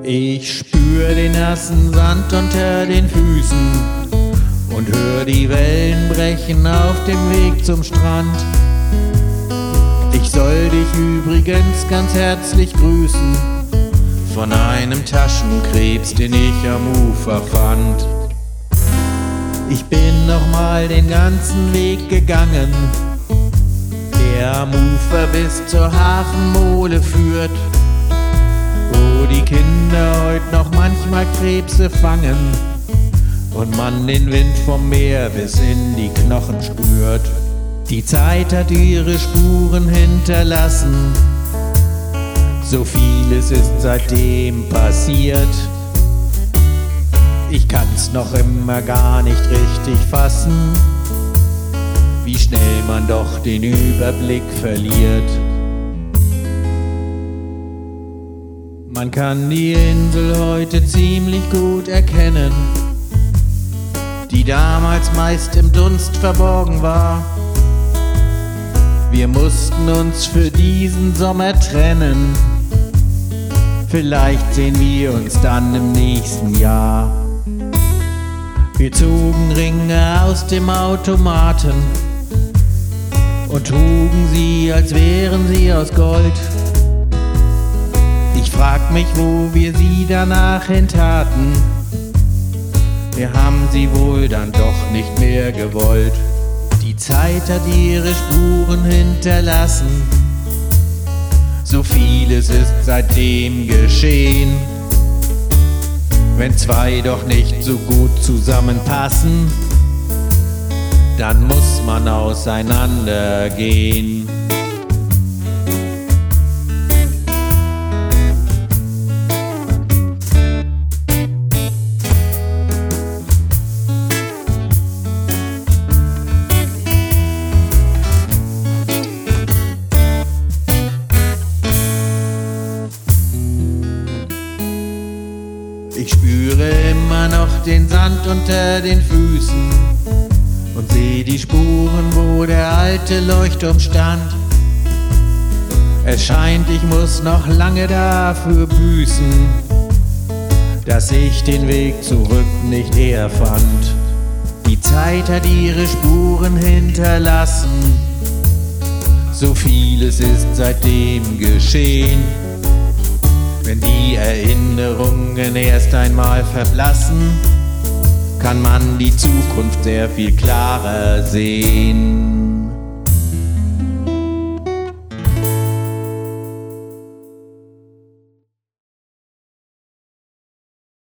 Ich spür den nassen Sand unter den Füßen und hör die Wellen brechen auf dem Weg zum Strand. Ich soll dich übrigens ganz herzlich grüßen von einem Taschenkrebs, den ich am Ufer fand. Ich bin noch mal den ganzen Weg gegangen, der am Ufer bis zur Hafenmole führt, wo die Kinder heut noch manchmal Krebse fangen und man den Wind vom Meer bis in die Knochen spürt. Die Zeit hat ihre Spuren hinterlassen, so vieles ist seitdem passiert. Ich kann's noch immer gar nicht richtig fassen, wie schnell man doch den Überblick verliert. Man kann die Insel heute ziemlich gut erkennen, die damals meist im Dunst verborgen war. Wir mussten uns für diesen Sommer trennen, vielleicht sehen wir uns dann im nächsten Jahr. Wir zogen Ringe aus dem Automaten und trugen sie, als wären sie aus Gold. Ich frag mich, wo wir sie danach hintaten. Wir haben sie wohl dann doch nicht mehr gewollt. Die Zeit hat ihre Spuren hinterlassen, so vieles ist seitdem geschehen. Wenn zwei doch nicht so gut zusammenpassen, dann muss man auseinandergehen. Ich spüre immer noch den Sand unter den Füßen und sehe die Spuren, wo der alte Leuchtturm stand. Es scheint, ich muss noch lange dafür büßen, dass ich den Weg zurück nicht eher fand. Die Zeit hat ihre Spuren hinterlassen, so vieles ist seitdem geschehen. Wenn die Erinnerungen erst einmal verblassen, kann man die Zukunft sehr viel klarer sehen.